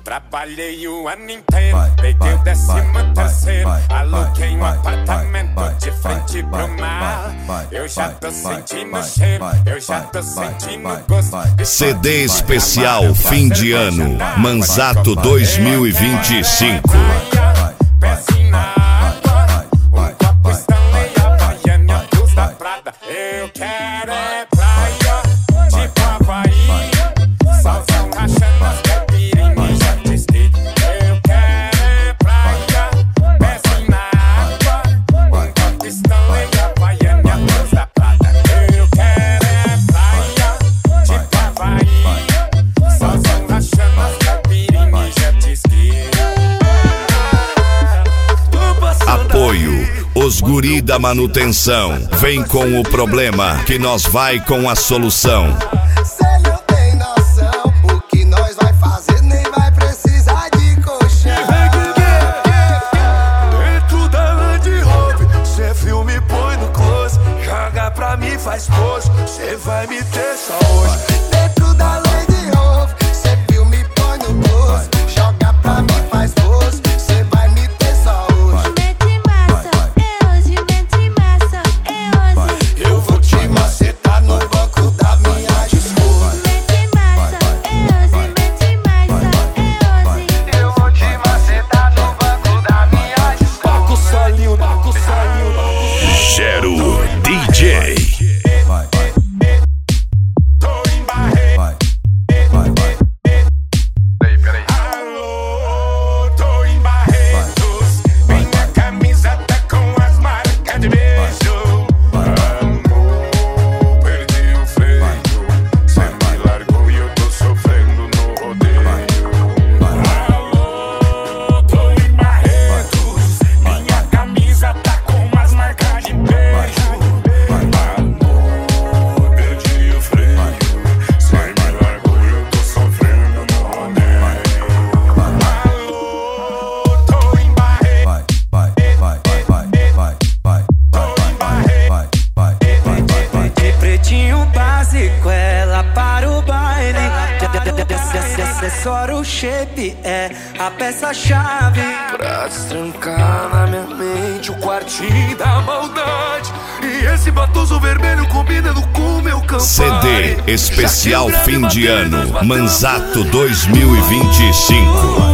Trabalhei o ano inteiro, peguei o 13º, aluguei um apartamento de frente pro mar. Eu já tô sentindo o cheiro, eu já tô sentindo o gosto. CD especial fim de ano, Manzato 2025. Pezinho na água, um copo Stanley, Havaiana, Cruz da Prada. Eu quero é praia, tipo Havaí, solzão rachando as caipirinhas, já te esqueci. Eu quero é praia, pezinho na água, um copo Stanley, Havaiana, Cruz da Prada. Eu quero é praia, tipo Havaí, solzão rachando as caipirinhas, já te esqueci. Apoio, os guri da manutenção. Vem com o problema, que nós vai com a solução. Cê não tem noção, o que nós vai fazer nem vai precisar de colchão. Dentro da Land Rover, cê filme põe no close, joga pra mim, faz pose, cê vai me ter só hoje. Dentro da Land Rover, cê filme põe no close, joga pra mim, faz pose, cê vai me ter só hoje. Mete massa, é hoje, mete massa, é hoje. Eu vou te macetar no banco da minha esposa. Mete massa, é hoje, mete massa, é hoje. Eu vou te macetar no banco da minha esposa. Paco Salinho, Paco Salinho. Gero DJ. Tô em Barretos. Alô, tô em Barretos. Minha camisa tá com as marcas de beijo. Amor, perdi o freio. Cê me largou e eu tô sofrendo no rodeio. Alô, tô em Barretos. Minha camisa tá com as marcas de beijo. Amor, perdi o freio. Cê me largou e eu tô sofrendo no rodeio. Alô, tô em Barretos. De pretinho básico, ela para o baile. Acessório, o shape é a peça-chave. Pra destrancar na minha mente o quartinho da maldade. E esse batoso vermelho combinando com o meu Campari. CD especial fim de ano, Manzato 2025.